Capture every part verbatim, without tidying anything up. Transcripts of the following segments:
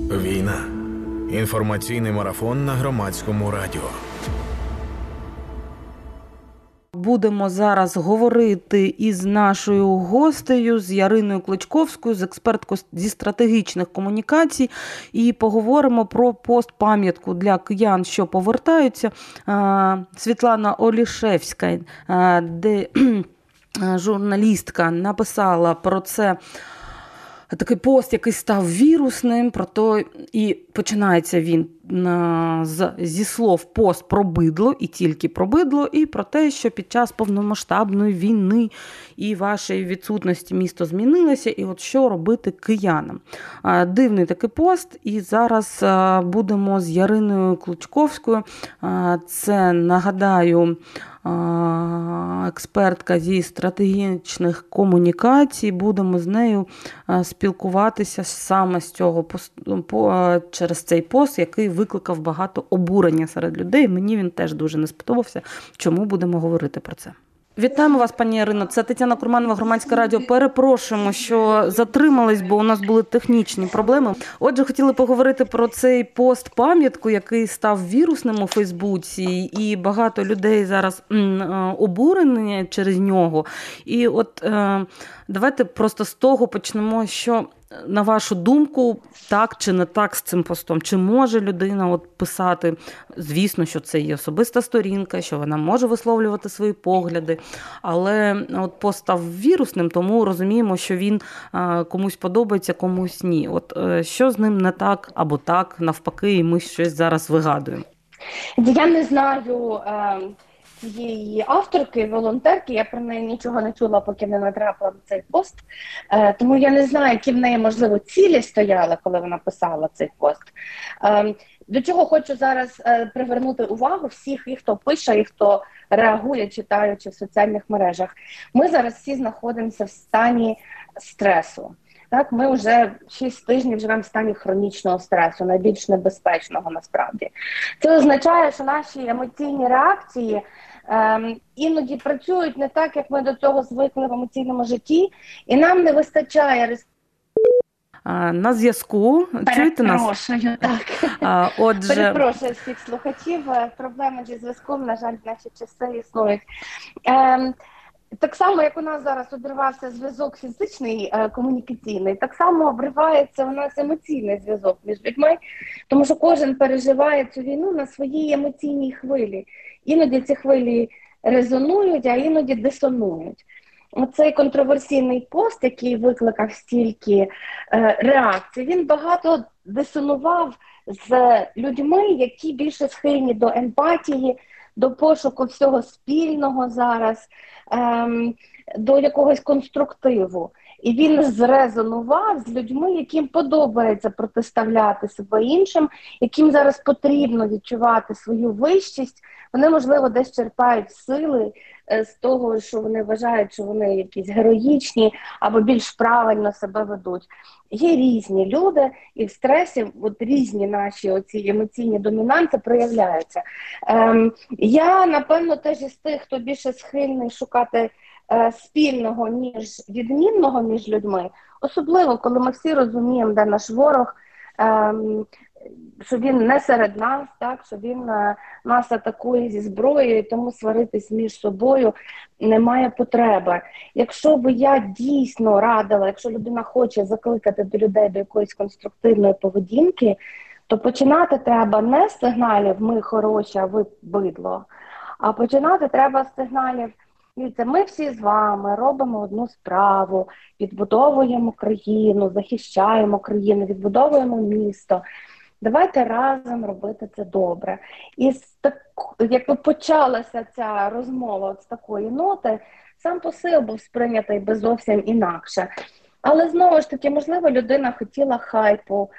Війна. Інформаційний марафон на Громадському радіо. Будемо зараз говорити із нашою гостею, з Яриною Кличковською, з експерткою зі стратегічних комунікацій, і поговоримо про пост-пам'ятку для киян, що повертаються. Світлана Олішевська, де журналістка, написала про це. Такий пост, який став вірусним, про то, і починається він з, зі слов пост про бидло, і тільки про бидло, і про те, що під час повномасштабної війни і вашої відсутності місто змінилося, і от що робити киянам. Дивний такий пост, і зараз будемо з Яриною Кличковською. Це, нагадаю, експертка зі стратегічних комунікацій. Будемо з нею спілкуватися саме з цього посту, через цей пост, який викликав багато обурення серед людей. Мені він теж дуже не сподобався. Чому будемо говорити про це? Вітаємо вас, пані Ірино. Це Тетяна Курманова, Громадське радіо. Перепрошуємо, що затримались, бо у нас були технічні проблеми. Отже, хотіли поговорити про цей пост-пам'ятку, який став вірусним у Фейсбуці, і багато людей зараз обурені через нього. І от давайте просто з того почнемо, що, на вашу думку, так чи не так з цим постом? Чи може людина от писати, звісно, що це є особиста сторінка, що вона може висловлювати свої погляди, але от пост став вірусним, тому розуміємо, що він комусь подобається, комусь ні. От що з ним не так або так, навпаки, і ми щось зараз вигадуємо? Я не знаю цієї авторки, волонтерки, я про неї нічого не чула, поки не натрапила на цей пост. Е, тому я не знаю, які в неї, можливо, цілі стояли, коли вона писала цей пост. Е, до чого хочу зараз е, привернути увагу всіх, і хто пише, і хто реагує, читаючи в соціальних мережах. Ми зараз всі знаходимося в стані стресу. Так, ми вже шість тижнів живемо в стані хронічного стресу, найбільш небезпечного насправді. Це означає, що наші емоційні реакції ем, іноді працюють не так, як ми до цього звикли в емоційному житті, і нам не вистачає ресурсів. На зв'язку. Чуєте нас? Перепрошую, так. А, отже... Перепрошую всіх слухачів. Проблеми зі зв'язком, на жаль, в наші часи існують. Ем, Так само, як у нас зараз обривався зв'язок фізичний, е, комунікаційний, так само обривається у нас емоційний зв'язок між людьми, тому що кожен переживає цю війну на своїй емоційній хвилі. Іноді ці хвилі резонують, а іноді дисонують. Оцей контроверсійний пост, який викликав стільки е, реакцій, він багато дисонував з людьми, які більше схильні до емпатії, до пошуку всього спільного зараз, ем, до якогось конструктиву. І він зрезонував з людьми, яким подобається протиставляти себе іншим, яким зараз потрібно відчувати свою вищість. Вони, можливо, десь черпають сили е, з того, що вони вважають, що вони якісь героїчні або більш правильно себе ведуть. Є різні люди, і в стресі от різні наші оці емоційні домінанти проявляються. Ем, я, напевно, теж із тих, хто більше схильний шукати е, спільного, ніж відмінного між людьми. Особливо, коли ми всі розуміємо, де наш ворог, ем, що він не серед нас, так, що він е, нас атакує зі зброєю, тому сваритись між собою немає потреби. Якщо б я дійсно радила, якщо людина хоче закликати до людей до якоїсь конструктивної поведінки, то починати треба не з сигналів «ми хороші, а ви бидло», а починати треба з сигналів «ми всі з вами робимо одну справу, відбудовуємо країну, захищаємо країну, відбудовуємо місто». Давайте разом робити це добре. І так, якби почалася ця розмова от з такої ноти, сам посил був сприйнятий би зовсім інакше. Але знову ж таки, можливо, людина хотіла хайпу.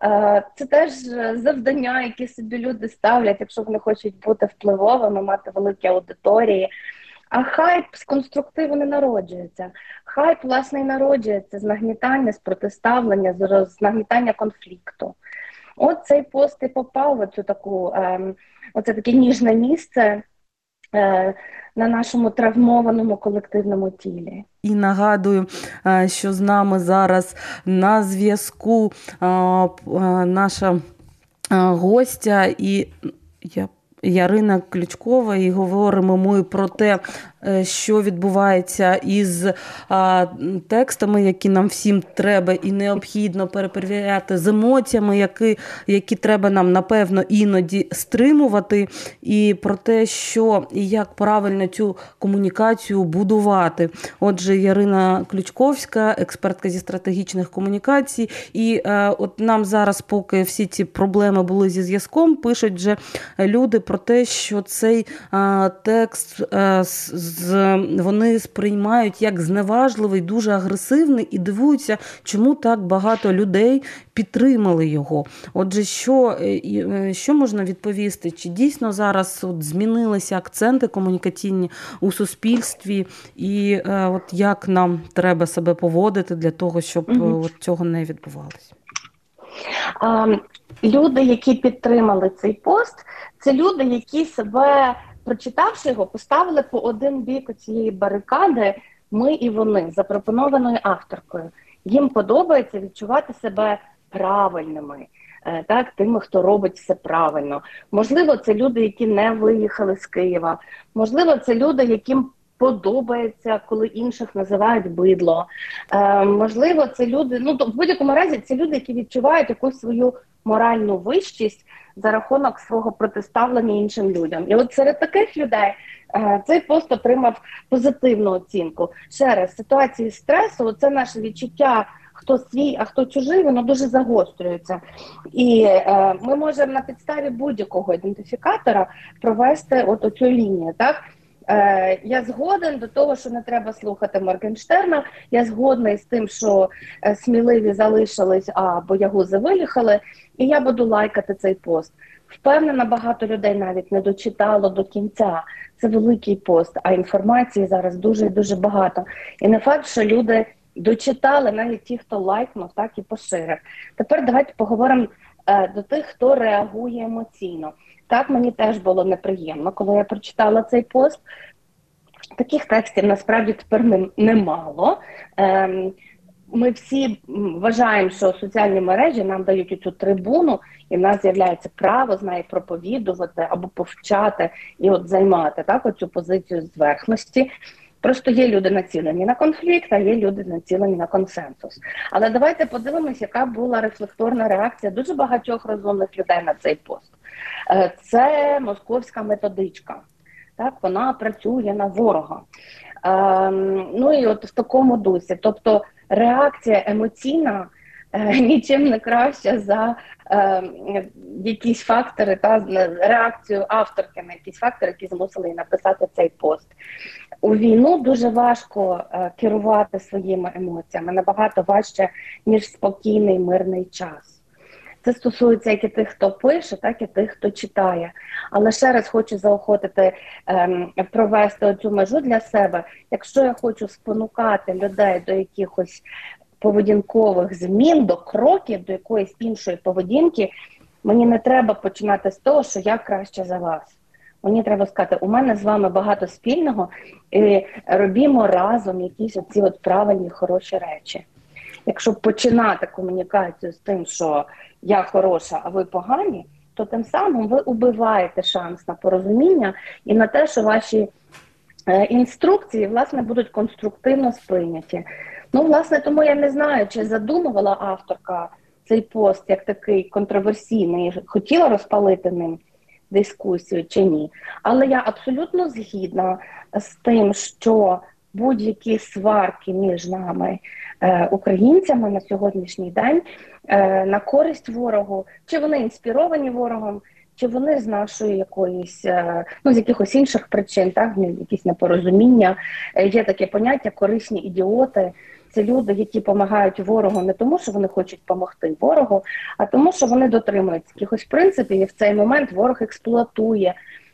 Це теж завдання, які собі люди ставлять, якщо вони хочуть бути впливовими, мати великі аудиторії. А хайп з конструктиву не народжується. Хайп, власне, і народжується з нагнітання, з протиставлення, з нагнітання конфлікту. От цей пост і попав в цю таку, ем, оце таке ніжне місце, на нашому травмованому колективному тілі. І нагадую, що з нами зараз на зв'язку наша гостя і я Ярина Ключкова, і говоримо ми про те, що відбувається із а, текстами, які нам всім треба і необхідно перепровіряти, з емоціями, які, які треба нам, напевно, іноді стримувати, і про те, що і як правильно цю комунікацію будувати. Отже, Ярина Ключковська, експертка зі стратегічних комунікацій, і а, от нам зараз, поки всі ці проблеми були зі зв'язком, пишуть вже люди про те, що цей а, текст а, з вони сприймають як зневажливий, дуже агресивний і дивуються, чому так багато людей підтримали його. Отже, що, що можна відповісти? Чи дійсно зараз от змінилися акценти комунікаційні у суспільстві і от як нам треба себе поводити для того, щоб угу. от цього не відбувалося? А, люди, які підтримали цей пост, це люди, які себе, прочитавши його, поставили по один бік цієї барикади ми і вони, запропонованою авторкою. Їм подобається відчувати себе правильними, так, тими, хто робить все правильно. Можливо, це люди, які не виїхали з Києва. Можливо, це люди, яким подобається, коли інших називають бидло. Е, можливо, це люди, ну, в будь-якому разі, це люди, які відчувають якусь свою моральну вищість за рахунок свого протиставлення іншим людям. І от серед таких людей е, цей пост отримав позитивну оцінку. Ще раз, ситуації стресу, це наше відчуття, хто свій, а хто чужий, воно дуже загострюється. І е, ми можемо на підставі будь-якого ідентифікатора провести от оцю лінію, так? Е, я згоден до того, що не треба слухати Моргенштерна, я згодна з тим, що е, сміливі залишились, а боягузи виїхали, і я буду лайкати цей пост. Впевнена, багато людей навіть не дочитало до кінця. Це великий пост, а інформації зараз дуже-дуже багато. І не факт, що люди дочитали, навіть ті, хто лайкнув, так і поширив. Тепер давайте поговоримо е, до тих, хто реагує емоційно. Так, мені теж було неприємно, коли я прочитала цей пост. Таких текстів насправді тепер немало. Ем, ми всі вважаємо, що соціальні мережі нам дають цю трибуну, і в нас з'являється право з нею проповідувати або повчати і от займати так, оцю позицію зверхності. Просто є люди націлені на конфлікт, а є люди націлені на консенсус. Але давайте подивимось, яка була рефлекторна реакція дуже багатьох розумних людей на цей пост. Це московська методичка. Так, вона працює на ворога. Е, ну і от в такому дусі. Тобто реакція емоційна е, нічим не краща за е, якісь фактори, та реакцію авторки на якісь фактори, які змусили її написати цей пост. У війну дуже важко е, керувати своїми емоціями, набагато важче, ніж спокійний мирний час. Це стосується як і тих, хто пише, так і тих, хто читає. Але ще раз хочу заохотити ем, провести оцю межу для себе. Якщо я хочу спонукати людей до якихось поведінкових змін, до кроків, до якоїсь іншої поведінки, мені не треба починати з того, що я краще за вас. Мені треба сказати, у мене з вами багато спільного, і робімо разом якісь оці от правильні, хороші речі. Якщо починати комунікацію з тим, що я хороша, а ви погані, то тим самим ви убиваєте шанс на порозуміння і на те, що ваші е, інструкції, власне, будуть конструктивно сприйняті. Ну, власне, тому я не знаю, чи задумувала авторка цей пост як такий контроверсійний, хотіла розпалити ним дискусію чи ні. Але я абсолютно згідна з тим, що будь-які сварки між нами, е, українцями на сьогоднішній день, е, на користь ворогу, чи вони інспіровані ворогом, чи вони з нашої якоїсь, е, ну, з якихось інших причин, так, якісь непорозуміння. Е, є таке поняття корисні ідіоти. Це люди, які допомагають ворогу не тому, що вони хочуть допомогти ворогу, а тому, що вони дотримуються якихось принципів, і в цей момент ворог експлуатує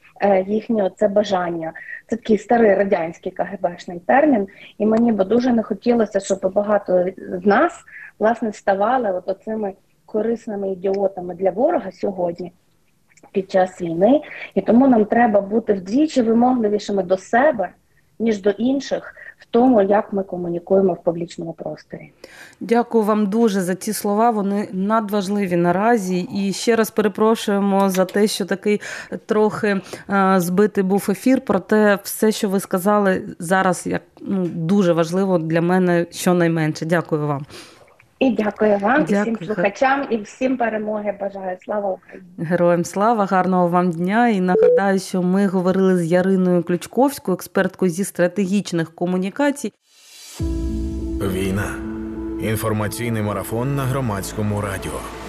їхнє це бажання. Це такий старий радянський КГБшний термін, і мені б дуже не хотілося, щоб багато з нас, власне, ставали от оцими корисними ідіотами для ворога сьогодні. під час війни, і тому нам треба бути вдвічі вимогливішими до себе, ніж до інших, в тому, як ми комунікуємо в публічному просторі. Дякую вам дуже за ці слова, вони надважливі наразі. І ще раз перепрошуємо за те, що такий трохи е, збитий був ефір, проте все, що ви сказали зараз, як, ну, дуже важливо для мене щонайменше. Дякую вам. І дякую вам, Дякую. і всім слухачам, і всім перемоги бажаю. Слава Україні! Героям слава, гарного вам дня. І нагадаю, що ми говорили з Яриною Ключковською, експерткою зі стратегічних комунікацій. Війна. Інформаційний марафон на Громадському радіо.